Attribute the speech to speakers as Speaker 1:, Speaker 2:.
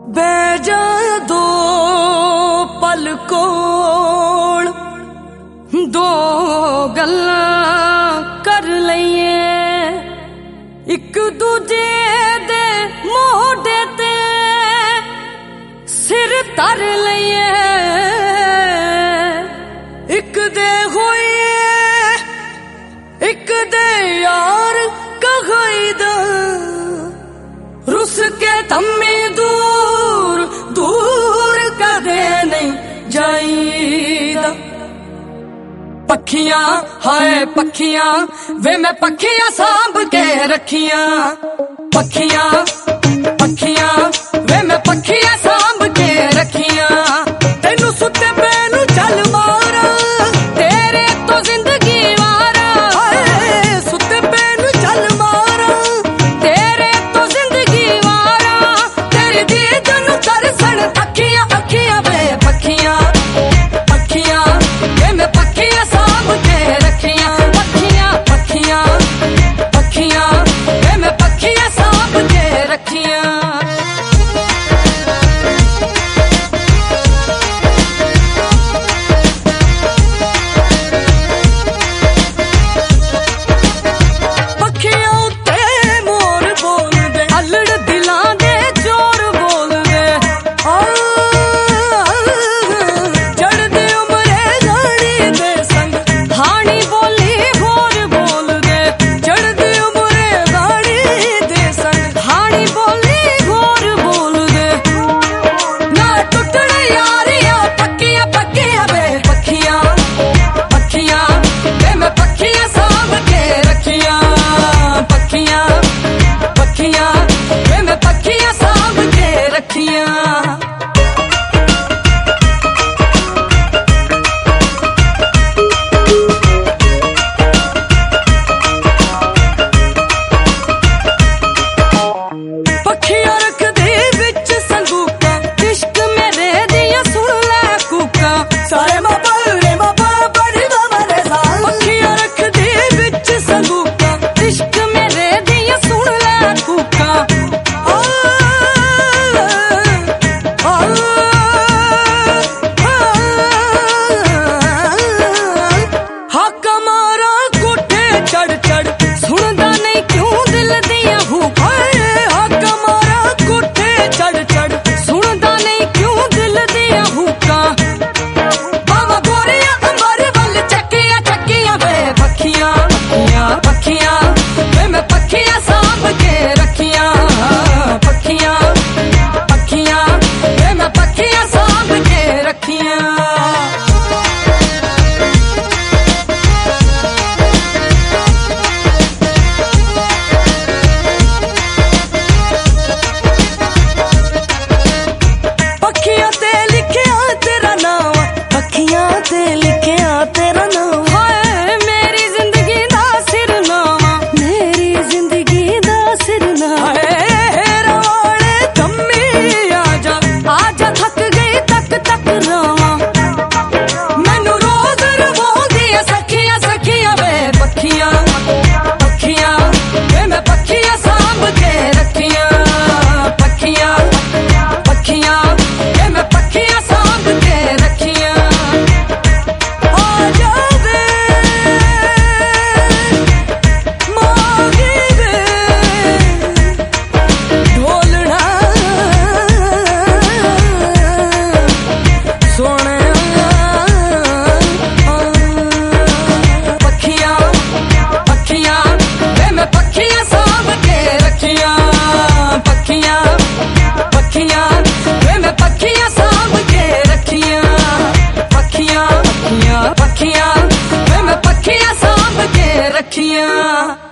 Speaker 1: बैजा दो पल कोल दो गल्लां कर लईए, एक दूजे दे मोढे ते सिर धर लईए, एक दे होइए एक दे यार कहोईदा, रुस के थम्मी दूर दूर कदे नहीं जाईदा। पखियां हाय पखियां वे मैं पखियां सांभ के रखियां, पखियां पखियां वे मैं पखियां सांभ के रखियां। तेनू सुते पैनू चल मारा तेरे तो जिंदगी वारा, सुते पैनू चल मारा तेरे तो जिंदगी वारा, तेरी दीद नू तरसन अखियां अखियां वे पखियां पखियां वे मैं पखियां सांभ के रखियां, पखियां पखियां पखियां वे मैं पखियां सांभ के रखियां।
Speaker 2: पखियां वे मैं पखियां सांभ के रखियां।